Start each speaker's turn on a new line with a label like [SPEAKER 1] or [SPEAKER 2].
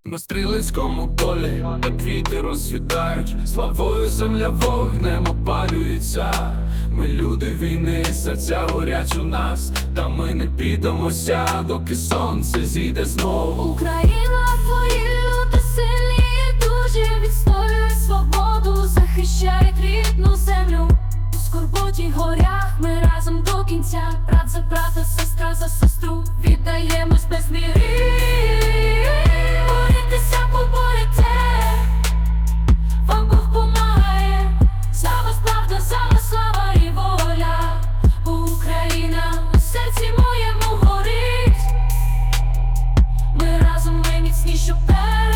[SPEAKER 1] На стрілецькому полі квіти розцвітають, славою земля вогнем опалюється. Ми люди війни, серця горять у нас, та ми не піддамося, доки сонце зійде знову.
[SPEAKER 2] Україна, твої люди сильні і дуже відстоюють свободу, захищають рідну землю. У скорботі й горях ми разом до кінця, брат за брата, сестра за сестру, віддаємось без міри. Борітеся, поборете, вам Бог помагає, за вас правда, за вас слава і воля. Україна у серці моєму горить, ми разом, ми міцні, що